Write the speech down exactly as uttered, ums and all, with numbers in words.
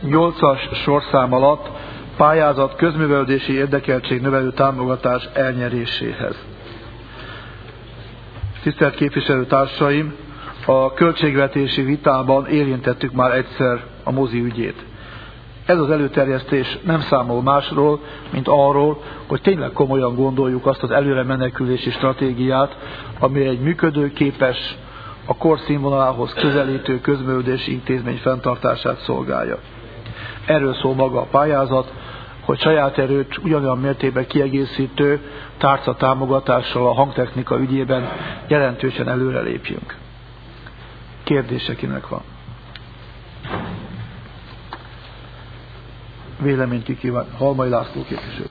nyolcas sorszám alatt pályázat közművelődési érdekeltség növelő támogatás elnyeréséhez. Tisztelt képviselőtársaim, a költségvetési vitában érintettük már egyszer a mozi ügyét. Ez az előterjesztés nem számol másról, mint arról, hogy tényleg komolyan gondoljuk azt az előre menekülési stratégiát, ami egy működőképes, a kor színvonalához közelítő közművelődési intézmény fenntartását szolgálja. Erről szól maga a pályázat, hogy saját erőt ugyanolyan mértékben kiegészítő tárca támogatással a hangtechnika ügyében jelentősen előrelépjünk. Kérdése kinek van? Véleményt ki kíván. Halmai László képviselő.